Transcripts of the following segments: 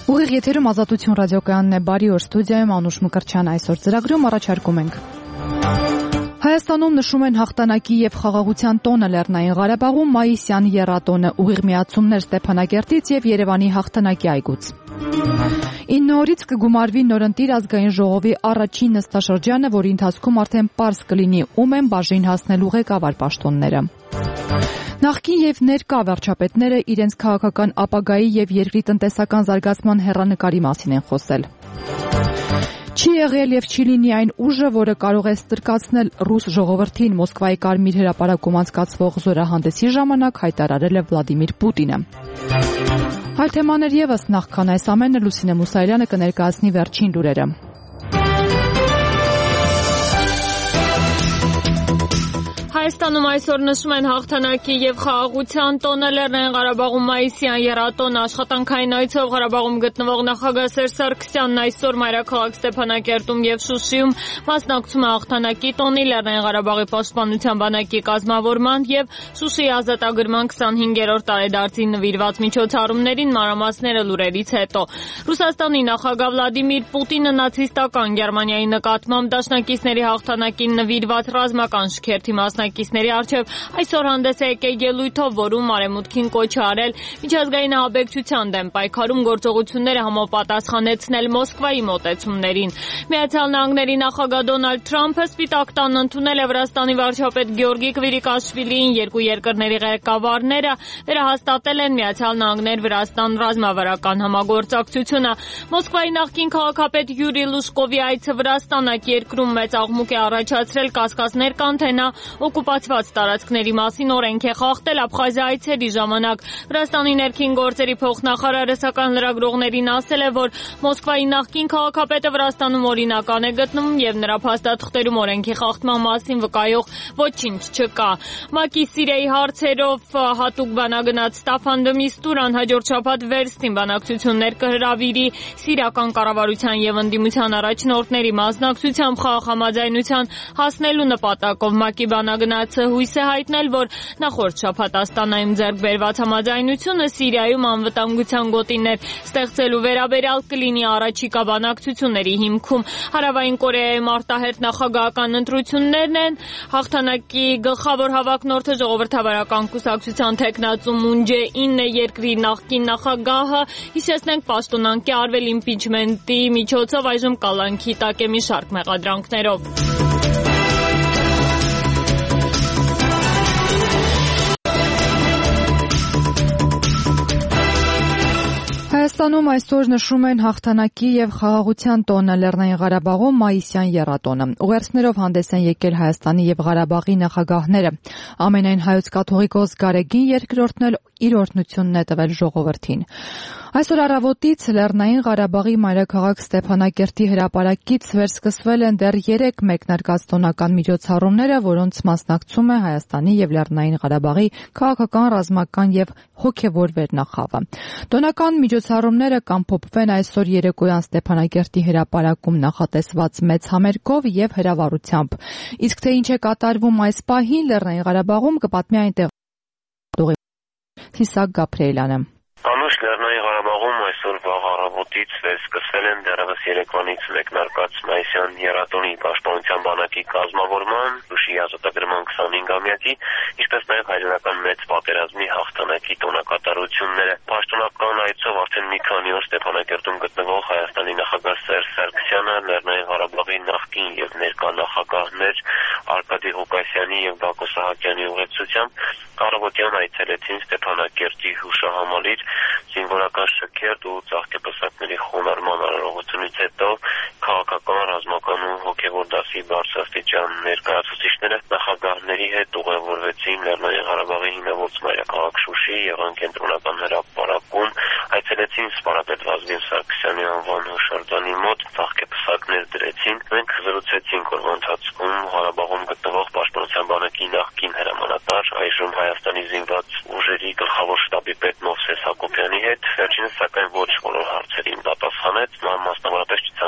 Ուղիղ եթերում Ազատություն ռադիոկայանն է, բարի օր, ստուդիայում Անուշ Մկրտչյան, այսօր ծրագրում առաջարկում ենք. Հայաստանում նշում են հաղթանակի եւ խաղաղության տոնը, Լեռնային Ղարաբաղում մայիսյան եռատոնը, ուղիղ միացումներ Ստեփանակերտից եւ Երևանի հաղթանակի այգուց. 9 օրից կգումարվի նորընտիր ազգային ժողովի առաջին նստաշրջանը, որի ընթացքում արդեն պարզ կլինի ում են բաժին հասնելու ղեկավար պաշտոնները. Նախկին եւ ներկա վարչապետները իրենց քաղաքական ապագայի եւ երկրի տնտեսական զարգացման հեռանկարի մասին են խոսել. Չի եղել եւ չի լինի այն ուժը, որը կարող է ստրկացնել ռուս ժողովրդին, Մոսկվայի Կարմիր հրապարակում անցկացվող զորահանդեսի ժամանակ հայտարարել է Վլադիմիր Պուտինը. Այլ թեմաներ եւս, նախքան այս ամենը Լուսինե Մուսայելյանը կներկայացնի վերջին լուրերը. Հայաստանում այսօր նշում են հաղթանակի եւ խաղաղության տոնը, Լեռնային Ղարաբաղում մայիսյան եռատոնը, աշխատանքային այցով Ղարաբաղում գտնվող նախագահ Սերժ Սարգսյանն այսօր մայրաքաղաք Ստեփանակերտում եւ Շուշիում մասնակցում է հաղթանակի տոնի, Լեռնային Ղարաբաղի պաշտպանության բանակի կազմավորման եւ Շուշիի ազատագրման 25-րդ տարեդարձին նվիրված միջոցառումներին, մանրամասները լուրերից հետո. Ռուսաստանի նախագահ Վլադիմիր Պուտինը նացիստական Գերմանիայի նկատմամբ դաշնակիցների հաղթանակին նվիրված ռազմական շքերթի մասնակիցների առջև այսօր հանդես է եկել ելույթով, որում արևմուտքին կոչ է արել միջազգային ահաբեկչության դեմ պայքարում գործողությունները համապատասխանեցնել Մոսկվայի մոտեցումներին։ Միացյալ Նահանգների նախագահ Դոնալդ Թրամփը Սպիտակ տանն ընդունել է Վրաստանի վարչապետ Գեորգի Քվիրիկաշվիլիին, երկու երկրների ղեկավարները վերահաստատել են Միացյալ Նահանգներ-Վրաստան ռազմավարական համագործակցությունը։ Մոսկվայի նախկին քաղաքապետ Յուրի Լուշկովի այցը Վրաստան այդ երկրում մեծ աղմուկ է առաջացրել, կասկածներ կան, թե նա օկուպացված տարածքների մասին օրենք է խախտել Աբխազիա այցերի ժամանակ։ Վրաստանի ներքին գործերի փոխնախարարը սակայն լրագրողներին ասել է, որ Մոսկվայի նախկին քաղաքապետը Վրաստանում օրինական է գտնվում եւ նրա փաստաթղթերում օրենքի խախտման մասին վկայող ոչինչ չկա։ ՄԱԿ-ի Սիրիայի հարցերով հատուկ բանագնաց Ստաֆան դը Միստուրան հաջորդ շաբաթ վերստին բանակցություններ կհրավիրի սիրիական կառավարության եւ ընդդիմության առաջնորդների մասնակցությամբ խաղաղ համաձայնության հասնելու նպատակով ՄԱԿ-ի բանագնացը հույս է հայտնել, որ նախորդ շաբաթ Աստանայում ձեռք բերված համաձայնությունը Սիրիայում անվտանգության գոտիներ ստեղծելու վերաբերյալ կլինի առաջիկա բանակցությունների հիմքում։ Հարավային Կորեայում արտահերթ նախագահական ընտրություններն են, հաղթանակի գլխավոր հավակնորդը ժողովրդավարական կուսակցության թեկնածու Մուն Ջե-ինն է, երկրի նախկին նախագահը, հիշեցնենք, պաշտոնանկ է արվել իմպիչմենտի միջոցով, այժմ կալանքի տակ է մի շարք մեղադրանքներով։ Հայաստանում այսօր նշում են հաղթանակի եւ խաղաղության տոնը, Լեռնային Ղարաբաղում մայիսյան եռատոնը։ Ուղերձներով հանդես են եկել Հայաստանի եւ Ղարաբաղի նախագահները։ Ամենայն հայոց կաթողիկոս Գարեգին երկրորդն էլ իր օրհնությունն է տվել ժողովրդին։ Այսօր առավոտից Լեռնային Ղարաբաղի մայրաքաղաք Ստեփանակերտի հրապարակից վերսկսվել են դեռ 3 մեկնարկած տոնական միջոցառումները, որոնց մասնակցում է Հայաստանի եւ Լեռնային Ղարաբաղի քաղաքական, ռազմական եւ հոգեվոր վերնախավը։ Տոնական միջոցառումները կամփոփվեն այսօր երեկոյան Ստեփանակերտի հրապարակում նախատեսված մեծ համերգով եւ հրավառությամբ։ Իսկ թե ինչ է կատարվում այս պահին Լեռնային Ղարաբաղում կպատմի այնտեղ Սիսակ Գաբրիելյանը։ Լեռնային Ղարաբաղում այսօր վաղ առավոտից վերսկսվել են դեռևս երեկվանից մեկնարկած մայիսյան եռատոնի պաշտպանության բանակի կազմավորման, Շուշիի ազատագրման 25-ամյակի, ինչպես նաև հայրենական մեծ պատերազմի հաղթանակի տոնակատարությունները։ Պաշտոնական այցով արդեն մի քանի օր Ստեփանակերտում գտնվող Հայաստանի նախագահ Սերժ Սարգսյանը, Լեռնային Ղարաբաղի նախկին եւ ներկա նախագահներ Արկադի Ղուկասյանի եւ Բակո Սահակյանի ուղեկցությամբ առավոտյան այցելեցին Ստեփանակերտի հուշահամալիր զինվորական շքերթ ու ծաղկեպսակների խոնարհման արարողությունից հետո քաղաքական, ռազմական ու հոգեվոր դասի բարձրաստիճան ներկայացուցիչները նախագահների հետ ուղևորվեցին Լեռնային Ղարաբաղի հիմնավոր մայրաքաղաք Շուշի եղան կենտրոնական հրապարակում, այցելեցին սպարապետ Վազգեն Սարգսյանի անվան հուշարձանի մոտ, ծաղկեպսակներ դրեցին։ Մենք զրուցեցինք օրվա ընթացքում Ղարաբաղում գտնվող պաշտպանության բանակի նախկին հրամանատար, այժմ Հայաստանի զինված ուժերի գլխավոր շտաբի պետ Մովսես Հակոբյանի հետ, վերջինս սակայն ոչ բոլոր հարցերին պատասխանեց, նա մասնավորապես չցանկացավ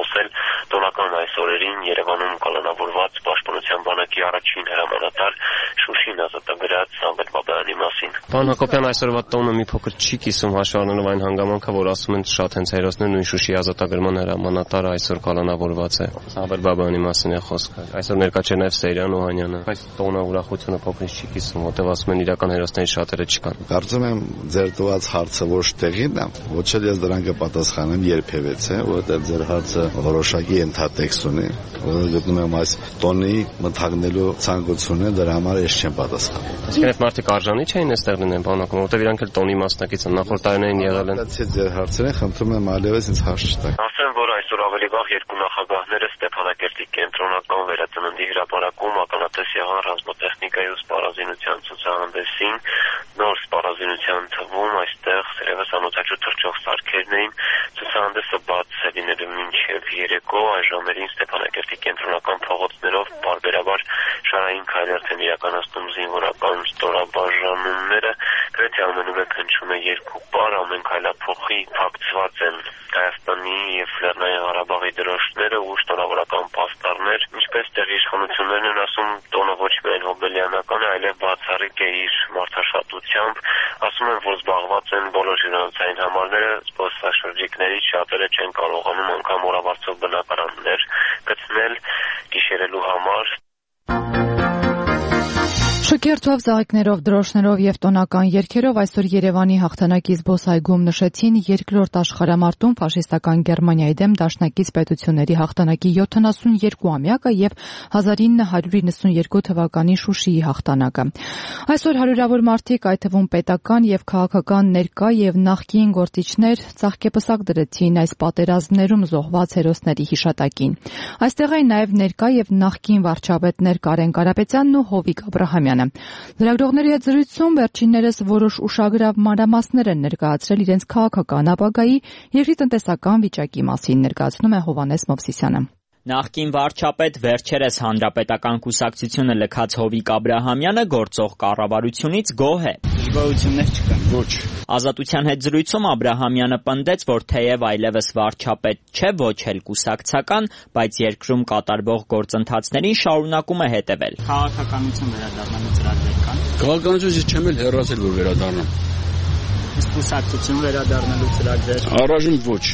խոսել տոնական այս օրերին Երևանում կալանավորված Պաշտպանության բանակի առաջին հրամանատար Շուշին ազատագրած Սամվել Բաբայանի մասին։ Պարոն Հակոբյան, այսօրվա տոնը մի փոքր չի կիսում հաշվառնելով այն հանգամանքը, որ ասում են շատ հենց հերոսներ նույն Շուշի ազատագրման հրամանատարը այսօր կալանավորված է։ Սամվել Բաբայանի մասին է խոսքը։ Այսօր ներկա չէ նաև Սեյրան Օհանյանը։ Այս տոնը ուրախությունը փոքրինչ չի կիսում, որտեղ ասում են իրական հերոսների շատերը չկան։ Կարծում եմ ձեր տված հարցը ոչ տեղին է, ոչ էլ ես դրան կպատասխանեմ երբևէ, որովհետև ձեր հարցը որոշակի ենթատեքստ ունի, որը գտնում եմ այս տոնի մթագնելու ցանկությունը, դրա համար ես չեմ պատասխանում։ Այսինքն մարդիկ արժանի չէին այստեղ լինեն, պարոն Հակոբյան, որտեղ իրանք էլ տոնի մասնակից են, նախորդ տարիներին եղել են։ Ձեր հարցերին խնդրում եմ այլևս ինձ հարց չտաք։ Ասեմ, որ այսօր ավելի վաղ երկու նախագահները Ստեփանակերտի կենտրոնական վերածննդի հրապարակում ականատես եղան ռազմատեխնիկայի ու սպառազինության ցուցահանդեսին։ Նոր սպառազինության թվում այստեղ սերևս անօթաչու թռչող սարքերն էին։ Ցուցահանդեսը բաց է լինելու մինչև երեկո, այս ժամերին Ստեփանակերտի կենտրոնական փողոցներով պարբերաբար շարային քայլերթ են իրականացնում զինվորական ստորաբաժանումները, գրեթե ամենուրեք հնչում է երկու պար, ամեն քայլափոխի փակցված են Հայաստանի և Լեռնային Ղարաբաղի դրոշները ու շնորհավորական պաստառներ, ինչպես տեղի իշխանություններն են ասում, տոնը ոչ միայն հոբելյանական է, այլև բացառիկ է իր մարդաշատությամբ, ասում են, որ զբաղված են բոլոր հյուրանոցային համարները, զբոսաշրջիկներից շատերը չեն կարողանում անգամ օրավարձով բնակարաններ գտնել գիշերելու համար։ Շքերթով, ծաղիկներով, դրոշներով եւ տոնական երգերով այսօր Երևանի հաղթանակի զբոսայգում նշեցին երկրորդ աշխարհամարտում ֆաշիստական Գերմանիայի դեմ դաշնակից պետությունների հաղթանակի 72-ամյակը եւ 1992 թվականի Շուշիի հաղթանակը։ Այսօր հարյուրավոր մարդիկ, այդ թվում պետական եւ քաղաքական ներկա եւ նախկին գործիչներ ծաղկեպսակ դրեցին այս պատերազմներում զոհված հերոսների հիշատակին։ Այստեղ էին նաեւ ներկա եւ նախկին վարչապետներ Կարեն Կարապետյանն ու Հովիկ Աբրահամյանը։ Լրագրողների հետ զրույցում վերջիններս որոշ ուշագրավ մանրամասներ են ներկայացրել իրենց քաղաքական ապագայի երկրի տնտեսական վիճակի մասին, ներկայացնում է Հովհաննես Մովսիսյանը։ Նախկին վարչապետ, վերջերս հանրապետական կուսակցությունը լքած Հովիկ Աբրահամյանը գործող կառավարությունից գոհ է։ Դժվարություններ չկան։ Ոչ։ Ազատության հետ զրույցում Աբրահամյանը պնդեց, որ թեև այլևս վարչապետ չէ, ոչ էլ կուսակցական, բայց երկրում կատարվող գործընթացներին շարունակում է հետևել։ Քաղաքականություն վերադառնալու ծրագրեր կան։ Քաղաքականությունից ես չեմ էլ հեռացել, որ վերադառնամ։ Իսկ կուսակցություն վերադառնալու ծրագրեր։ Առայժմ ոչ։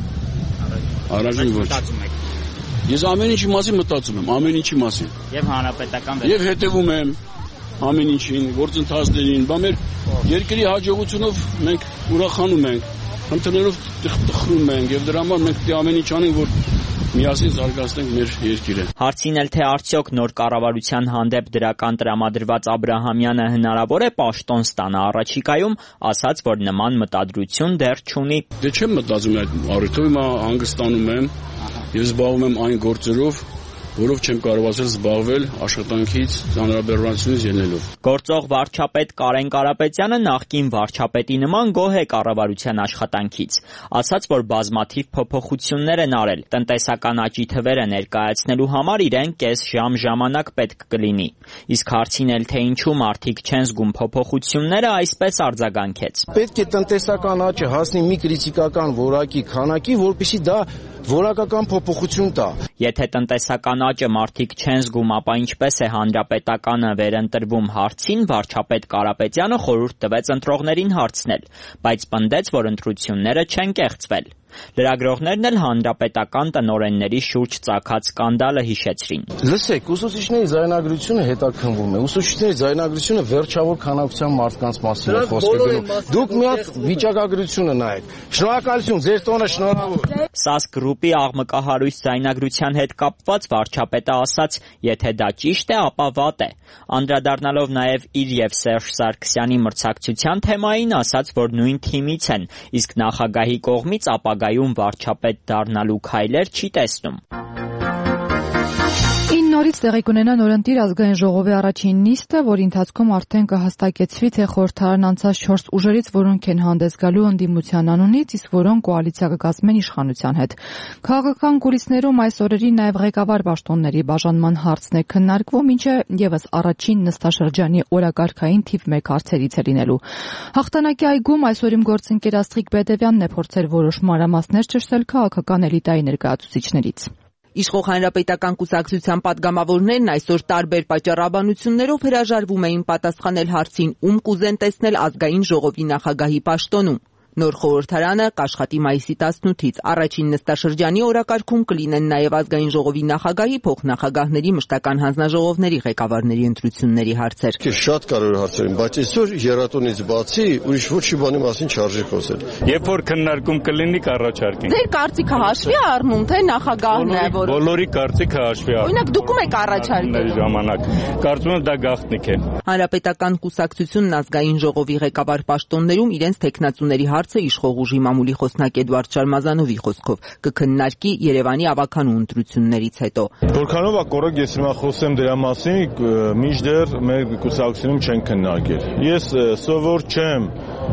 Առայժմ ոչ։ Ես ամեն ինչի մասին մտածում եմ, ամեն ինչի մասին։ Եվ հանրապետական Եվ հետևում եմ ամեն ինչին, գործընթացներին, բա մեր երկրի հաջողությունով մենք ուրախանում ենք, խնդիրներով տխրում ենք եւ դրա համար մենք պետք է ամեն ինչ անենք, որ միասին զարգացնենք մեր երկիրը։ Հարցին էլ թե արդյոք նոր կառավարության հանդեպ դրական տրամադրված Աբրահամյանը հնարավոր է պաշտոն ստանա առաջիկայում, ասաց, որ նման մտադրություն դեռ չունի։ Դե չեմ մտածում այդ առիթով, հիմա հանգստանում եմ եւ զբաղվում եմ այն գործերով, որով չեմ կարողացել զբաղվել աշխատանքից, ծանրաբեռնությունից ելնելով։ Գործող վարչապետ Կարեն Կարապետյանը նախկին վարչապետի նման գոհ է կառավարության աշխատանքից, ասաց, որ բազմաթիվ փոփոխություններ են արել, տնտեսական աճի թվերը ներկայացնելու համար իրեն կես ժամ ժամանակ պետք կլինի։ Իսկ հարցին էլ թե ինչու մարդիկ չեն զգում փոփոխությունները, այսպես արձագանքեց։ Պետք է տնտեսական աճը հասնի մի կրիտիկական որակի քանակի, որպեսզի դա որակական փոփոխություն տա։ Եթե տնտեսական աճը մարդիկ չեն զգում, ապա ինչպես է հանրապետականը վերընտրվում հարցին, վարչապետ Կարապետյանը խորհուրդ տվեց ընտրողներին հարցնել, բայց պնդեց, որ ընտրությունները չեն կեղծվել։ Լրագրողներն էլ հանրապետական տնօրենների շուրջ ծագած սկանդալը հիշեցրին։ Լսեք, ուսուցիչների ձայնագրությունը հետաքննվում է։ Ուսուցիչների ձայնագրությունը վերջավոր քանակության մարդկանց մասին է խոսքը գնում։ Դուք մի հատ վիճակագրությունը նայեք։ Շնորհակալություն, ձեր տոնը շնորհավոր։ ՍԱՍԿ գրուպի աղմկահարույց ձայնագրության հետ կապված վարչապետը ասաց, եթե դա ճիշտ է, ապա վատ է։ Անդրադառնալով նաև իր եւ Սերժ Սարգսյանի մրցակցության թեմային, ասաց, որ նույն թիմից են, իսկ նախագահի կողմից ապագայում վարչապետ դառնալու քայլեր չի տեսնում։ օրից տեղի կունենա նորընտիր ազգային ժողովի առաջին նիստը, որի ընթացքում արդեն կհստակեցվի, թե խորհրդարանն անցած 4 ուժերից որոնք են հանդես գալու ընդդիմության անունից, իսկ որոնք կոալիցիա կկազմեն իշխանության հետ։ Քաղաքական կուլիսներում այս օրերի նաև ղեկավար պաշտոնների բաժանման հարցն է քննարկվում, ինչը ևս առաջին նստաշրջանի օրակարգային թիվ 1 հարցերից է լինելու։ Հաղթանակի այգում այսօր իմ գործընկեր Աստղիկ Բեդևյանն է փորձել որոշ մանրամասներ ճշտել քաղաքական էլիտայի ներկայացուցիչներից։ Իշխող հանրապետական կուսակցության падգամավորներն այսօր տարբեր պատճառաբանություններով հրաժարվում էին պատասխանել հարցին, ում կուզեն տեսնել ազգային ժողովի նախագահի պաշտոնում։ Նոր խորհրդարանը կաշխատի մայիսի 18-ից։ Առաջին նստաշրջանի օրակարգում կլինեն նաև ազգային ժողովի նախագահի, փոխնախագահների, մշտական հանձնաժողովների ղեկավարների ընտրությունների հարցեր։ Շատ կարևոր հարցեր են, բայց այսօր երաթոնից բացի ուրիշ ոչի բանի մասին չարժի խոսել։ Երբ որ քննարկում կլինի կառաջարկենք։ Ձեր կարծիքը հաշվի առնում, թե նախագահն է, որ բոլորի կարծիքը հաշվի առնում։ Օրինակ դուք եք առաջարկել ժամանակ։ Կարծում եմ դա գաղտնիք է։ Հանրապետական կուսակցությունն ազգային ժողովի ղեկավար պաշտոններում իրենց տեխնացուների հարցը իշխող ուժի մամուլի խոսնակ Էդվարդ Շարմազանովի խոսքով կքննարկի Երևանի ավականու ընտրություններից հետո։ Որքանով ակորակ ես հիմա խոսեմ դրա մասին, մինչդեռ մեր կուսակցությունում չեն քննարկել։ Ես սովոր չեմ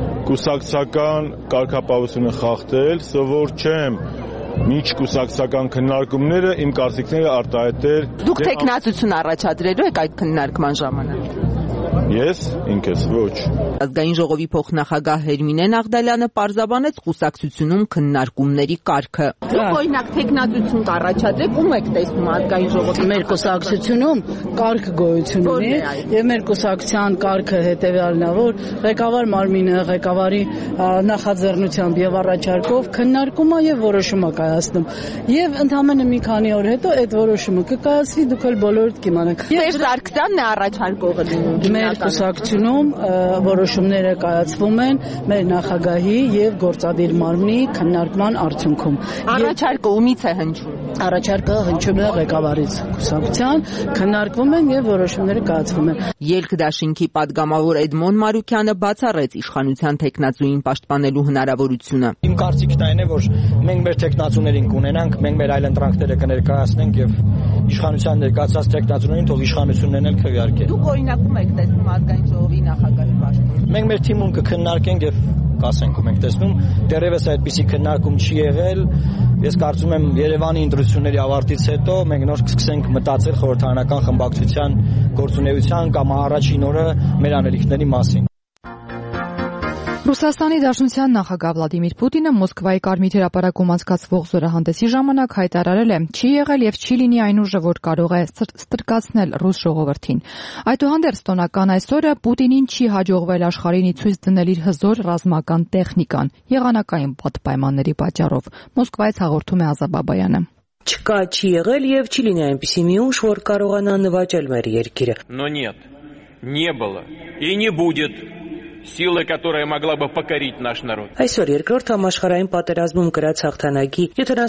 կուսակցական կարգապահությունը խախտել, սովոր չեմ միջ կուսակցական քննարկումները իմ կարծիքները արտահայտել։ Դուք տեխնացություն առաջադրելու եք այդ քննարկման ժամանակ։ Ես ինքս ոչ։ Ազգային ժողովի փոխնախագահ Հերմինե Նաղդալյանը պարզաբանեց կուսակցությունում քննարկումների կարգը։ Դուք օրինակ տեխնացություն կառաջադրեք, ում եք տեսնում ազգային ժողովի։ Մեր կուսակցությունում կարգ գոյություն ունի եւ մեր կուսակցության կարգը հետեւյալն է, որ ղեկավար մարմինը ղեկավարի նախաձեռնությամբ եւ առաջարկով քննարկում է եւ որոշում է կայացնում։ Եվ ընդամենը մի քանի օր հետո այդ որոշումը կկայացվի, դուք էլ բոլորդ կիմանաք։ Մեր Սարգսյանն է առաջարկողը լինում։ Մեր կուսակցությունում որոշումները կայացվում են մեր նախագահի եւ գործադիր մարմնի քննարկման արդյունքում։ Առաջարկը ումից է հնչում։ Առաջարկը հնչում է ղեկավարից կուսակցության, քննարկվում են եւ որոշումները կայացվում են։ Ելք դաշինքի падգամավոր Էդմոն Մարուկյանը բացառեց իշխանության տեխնացուին պաշտպանելու հնարավորությունը։ Իմ կարծիքն այն է, որ մենք մեր տեխնացուներին կունենանք, մենք մեր այլ ընտրանքները կներկայացնենք եւ իշխանության ներկայացած տեխնացուներին թող իշխանություններն էլ քվեարկեն։ Դուք օրինակում եք տեսնում ազգային ժողովի նախագահի պաշտոն։ Մենք մեր թիմում կքննարկենք եւ կասենք ում ենք տեսնում, դեռևս այդպիսի քննարկում չի եղել։ Ես կարծում եմ Երևանի ընտրությունների ավարտից հետո մենք նոր կսկսենք մտածել խորհրդարանական խմբակցության գործունեության կամ առաջին օրը մեր անելիքների մասին։ Ռուսաստանի Դաշնության նախագահ Վլադիմիր Պուտինը Մոսկվայի Կարմիր հրապարակում անցկացվող զորահանդեսի ժամանակ հայտարարել է. «Չի եղել եւ չի լինի այն ուժը, որ կարող է ստրկացնել ռուս ժողովրդին»։ Այդուհանդերձ տոնական այսօրը Պուտինին չի հաջողվել աշխարհին ցույց դնել իր հզոր ռազմական տեխնիկան եղանակային պատպայմանների պատճառով։ Մոսկվայից հաղորդում է Ազա Բաբայանը։ Չկա, չի եղել եւ չի լինի այնպիսի մի ուժ, որ կարողանա նվաճել մեր երկիրը։ Но нет, не было и не будет. Сила, которая могла бы покорить наш народ. Այսօր երկրորդ համաշխարհային պատերազմում կրած հաղթանակի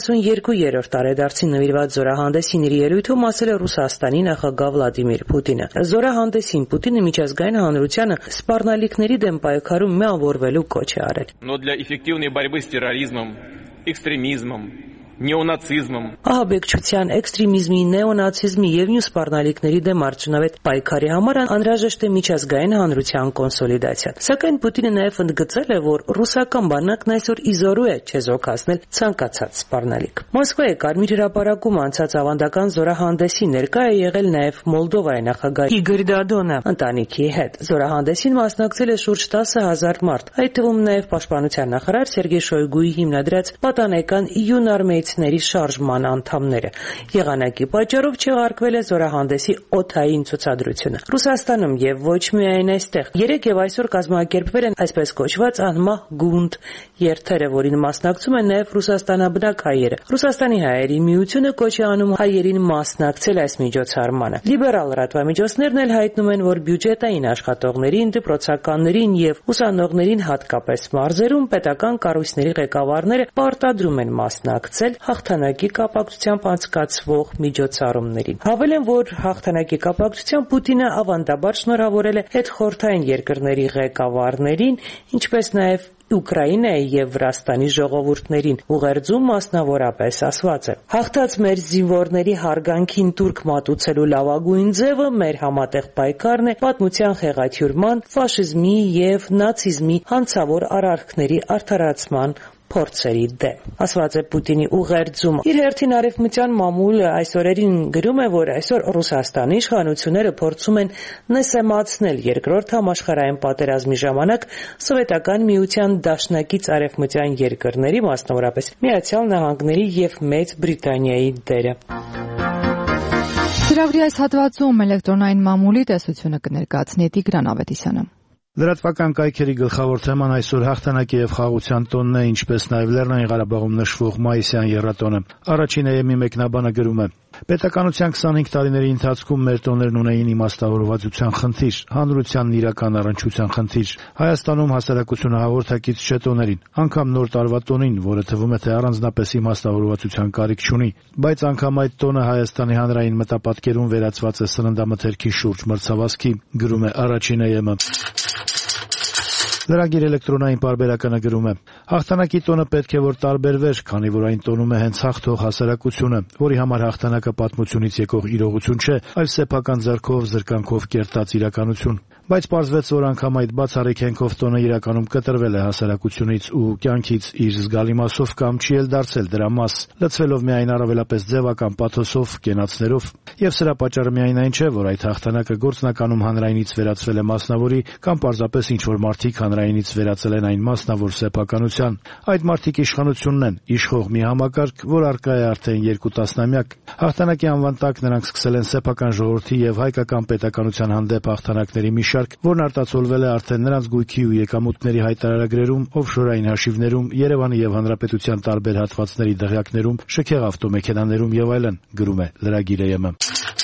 72-րդ տարեդարձին նվիրված զորահանդեսին իր ելույթում ասել է Ռուսաստանի նախագահ Վլադիմիր Պուտինը։ Զորահանդեսին Պուտինը միջազգային հանրությանը սպառնալիքների դեմ պայքարում միավորվելու կոչ է արել։ Но для эффективной борьбы с терроризмом, экстремизмом, նեոնացիզմում, ահաբեկչության, էքստրեմիզմի, նեոնացիզմի եւ մյուս սպառնալիքների դեմ արդյունավետ պայքարի համար անհրաժեշտ է միջազգային հանրության կոնսոլիդացիան։ Սակայն Պուտինը նաեւ ընդգծել է, որ ռուսական բանակն այսօր իզորու է չեզոքացնել ցանկացած սպառնալիք։ Մոսկվայի Կարմիր հրապարակում անցած ավանդական զորահանդեսի ներկա է եղել նաեւ Մոլդովայի նախագահ Իգոր Դադոնը ընտանիքի հետ։ Զորահանդեսին մասնակցել է շուրջ 10,000 մարդ, այդ թվում նաեւ պաշտպանության նախարար Սերգեյ Շոյգուի հիմնադրած պատանեկան յունարմեյցների շարժման անդամները։ Եղանակի պատճառով չեղարկվել է զորահանդեսի օդային ցուցադրությունը։ Ռուսաստանում եւ ոչ միայն այստեղ 3 եւ այսօր կազմակերպվել են այսպես կոչված անմահ գունդ երթերը, որին մասնակցում են նաեւ ռուսաստանաբնակ հայերը։ Ռուսաստանի հայերի միությունը կոչ է անում հայերին մասնակցել այս միջոցառմանը։ Լիբերալ լրատվամիջոցներն էլ հայտնում են, որ բյուջետային աշխատողներին, դպրոցականներին եւ ուսանողներին հատկապես մարզերում պետական կառույցների ղեկավարները պարտադրում են մասնակցել հաղթանակի կապակցությամբ անցկացվող միջոցառումներին։ Հավելեն, որ հաղթանակի կապակցությամբ Պուտինը ավանդաբար շնորհավորել է հետխորհրդային երկրների ղեկավարներին, ինչպես նաև Ուկրաինայի եւ Վրաստանի ժողովուրդներին։ Ուղերձում մասնավորապես ասված է. «Հաղթած մեր զինվորների հարգանքին տուրք մատուցելու լավագույն ձևը մեր համատեղ պայքարն է պատմության խեղաթյուրման, ֆաշիզմի եւ նացիզմի հանցավոր արարքների արդարացման փորձերի դեմ», ասված է Պուտինի ուղերձում։ Իր հերթին արևմտյան մամուլը այս օրերին գրում է, որ այսօր Ռուսաստանի իշխանությունները փորձում են նսեմացնել երկրորդ համաշխարհային պատերազմի ժամանակ Սովետական միության դաշնակից արևմտյան երկրների, մասնավորապես Միացյալ Նահանգների եւ Մեծ Բրիտանիայի դերը։ Ծրագրի այս հատվածում էլեկտրոնային մամուլի տեսությունը կներկայացնի Տիգրան Ավետիսյանը։ Լրատվական կայքերի գլխավոր թեման այսօր հաղթանակի եւ խաղաղության տոնն է, ինչպես նաեւ Լեռնային Ղարաբաղում նշվող մայիսյան եռատոնը։ Առաջին ԵՄ-ի մեկնաբանը գրում է. Պետականության 25 տարիների ընթացքում մեր տոներն ունեին իմաստավորվածության խնդիր, հանրությանն իրական առնչության խնդիր։ Հայաստանում հասարակությունը հաղորդակից չէ տոներին, անգամ նոր տարվա տոնին, որը թվում է թե առանձնապես իմաստավորվածության կարիք չունի, բայց անգամ այդ տոնը Հայաստանի հանրային մտապատկերում վերածված է սննդամթերքի շուրջ մրցավազքի, գրում է առաջին ԵՄ-ը։ Լրագիր էլեկտրոնային պարբերականը գրում է. հաղթանակի տոնը պետք է որ տարբերվեր, քանի որ այն տոնում է հենց հաղթող հասարակությունը, որի համար հաղթանակը պատմությունից եկող իրողություն չէ, այլ սեփական ձեռքով զրկանքով կերտած իրականություն։ Բայց պարզվեց, որ անգամ այդ բացառիկ հենքով տոնը իրականում կտրվել է հասարակությունից ու կյանքից իր զգալի մասով կամ չի էլ դարձել դրա մաս, լցվելով միայն առավելապես ձևական պաթոսով, կենացներով։ Եվ սրա պատճառը միայն այն չէ, որ այդ հաղթանակը գործնականում հանրայինից վերածվել է մասնավորի կամ պարզապես ինչ-որ մարդիկ հանրայինից վերածել են այն մասնավոր սեփականության։ Այդ մարդիկ իշխանությունն են, իշխող մի համակարգ, որ առկա է արդեն 2 տասնամյակ։ Հաղթանակի անվան տակ նրանք սկսել են սեփական ժողովրդի եւ հայկական պետականության հանդեպ հաղթանակների մի շարք, որն արտացոլվել է արդեն նրանց գույքի ու եկամուտների հայտարարագրերում, օֆշորային հաշիվներում, Երևանի եւ Հանրապետության տարբեր հատվածների դղյակներում, շքեղ ավտոմեքենաներում եւ այլն, գրում է լրագիրը ԵՄ։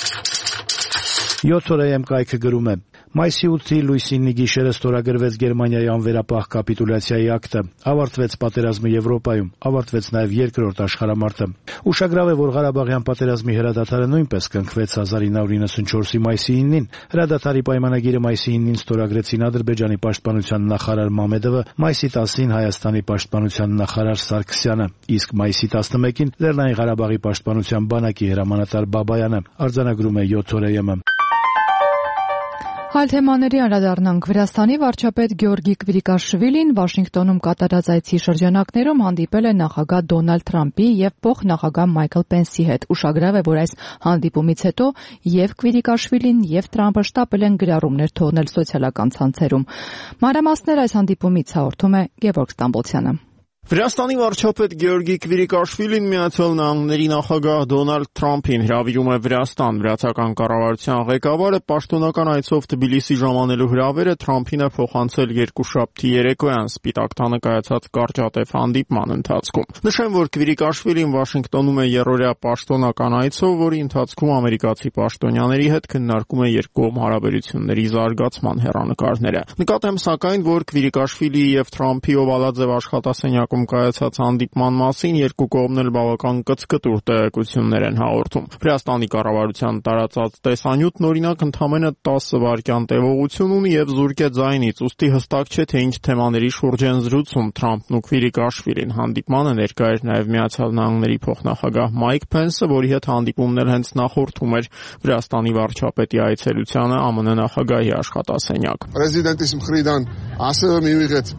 7 օր AM կայքը գրում է. Մայիսի 8-ի լույս 9-ի գիշերը ստորագրվեց Գերմանիայի անվերապահ կապիտուլյացիայի ակտը, ավարտվեց պատերազմը Եվրոպայում, ավարտվեց նաև երկրորդ աշխարհամարտը։ Ուշագրավ է, որ Ղարաբաղյան պատերազմի հրադադարը նույնպես կնքվեց 1994-ի մայիսի 9-ին։ Հրադադարի պայմանագիրը մայիսի 9-ին ստորագրեցին Ադրբեջանի պաշտպանության նախարար Մամեդովը, մայիսի 10-ին Հայաստանի պաշտպանության նախարար Սարգսյանը, իսկ մայիսի 11-ին Լեռնային Ղարաբաղի պաշտպանության բանակի հրամանատար Բաբայանը, արձանագրում է 7 օր AM-ը։ Այլ թեմաների անդրադառնանք։ Վրաստանի վարչապետ Գեորգի Կվիրիկաշվիլին Վաշինգտոնում կատարած այցի շրջանակներում հանդիպել է նախագահ Դոնալդ Թրամփի եւ փոխնախագահ Մայքլ Պենսի հետ։ Ուշագրավ է, որ այս հանդիպումից հետո եւ Կվիրիկաշվիլին եւ Թրամփը շտապել են գրառումներ թողնել սոցիալական ցանցերում։ Մանրամասներ այս հանդիպումից հաղորդում է Գևորգ Ստամբոլցյանը։ Վրաստանի վարչապետ Գեորգի Կվիրիկաշվիլին Միացյալ Նահանգների նախագահ Դոնալդ Թրամփին հրավիրում է Վրաստան։ Վրացական կառավարության ղեկավարը պաշտոնական այցով Թբիլիսի ժամանելու հրավերը Թրամփին է փոխանցել երկուշաբթի երեկոյան Սպիտակ տանը կայացած կարճատև հանդիպման ընթացքում։ Նշեմ, որ Կվիրիկաշվիլին Վաշինգտոնում է երրորդյա պաշտոնական այցով, որի ընթացքում ամերիկացի պաշտոնյաների հետ քննարկում է երկկողմ հարաբերությունների զարգացման հեռանկարները։ Նկատեմ սակայն, որ Կվիրիկաշվիլիի եւ Թրամփի Օվալաձև աշխատասենյակում կայացած հանդիպման մասին երկու կողմն էլ բավական կծկտուր տեղեկություններ են հաղորդում։ Վրաստանի կառավարության տարածած տեսանյութն օրինակ ընդամենը 10 վայրկյան տևողություն ունի եւ զուրկ է ձայնից, ուստի հստակ չէ թե ինչ թեմաների շուրջ են զրուցում Թրամփն ու Կվիրիկաշվիլին։ Հանդիպմանը ներկա էր նաեւ Միացյալ Նահանգների փոխնախագահ Մայք Փենսը, որի հետ հանդիպումն էլ հենց նախորդում էր Վրաստանի վարչապետի այցելությանը ԱՄՆ նախագահի աշխատասենյակ։ Պրեզիդենտի մխրիդան ասը միուղեց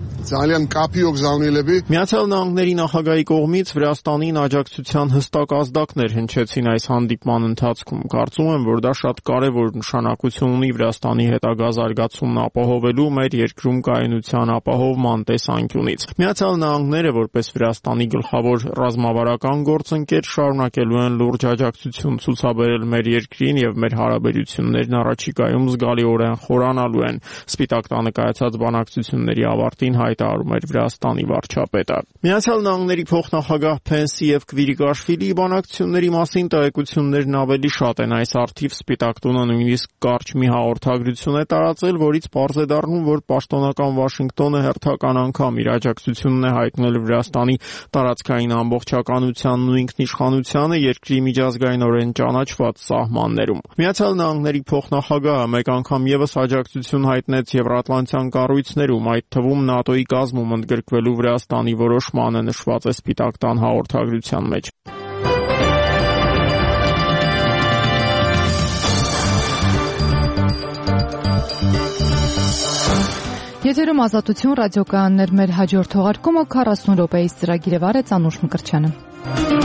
Միացյալ Նահանգների նախագահի կողմից Վրաստանին աջակցության հստակ ազդակներ հնչեցին այս հանդիպման ընթացքում։ Կարծում եմ, որ դա շատ կարևոր նշանակություն ունի Վրաստանի հետագա զարգացումն ապահովելու մեր երկրում կայունության ապահովման տեսանկյունից։ Միացյալ Նահանգները, որպես Վրաստանի գլխավոր ռազմավարական գործընկեր, շարունակելու են լուրջ աջակցություն ցուցաբերել մեր երկրին եւ մեր հարաբերություններն առաջիկայում զգալիորեն խորանալու են։ Սպիտակ տանը կայացած բանակցությունների ավարտին հայտարարում էր Վրաստանի վարչապետը։ Միացյալ Նահանգների փոխնախագահ Փենսի եւ Կվիրիկաշվիլիի բանակցությունների մասին տեղեկություններն ավելի շատ են։ Այս առթիվ Սպիտակ տունը նույնիսկ կարճ մի հաղորդագրություն է տարածել, որից պարզ է դառնում, որ պաշտոնական Վաշինգտոնը հերթական անգամ իր աջակցությունն է հայտնել Վրաստանի տարածքային ամբողջականությանն ու ինքնիշխանությանը երկրի միջազգայինորեն ճանաչված սահմաններում։ Միացյալ Նահանգների փոխնախագահը մեկ անգամ եւս աջակցություն հայտնեց Եվրատլանտյան կառույցներում, այդ թվում ՆԱՏՕ-ի կազմում ընդգրկվելու Վրաստանի որոշմանը նշված է Սպիտակ տան հաղորդագրության մեջ։ Եթերում Ազատություն ռադիոկայաններ, մեր հաջորդ թողարկումը 40 րոպեից ծրագիր է վարեց Անուշ Մկրտչյանը։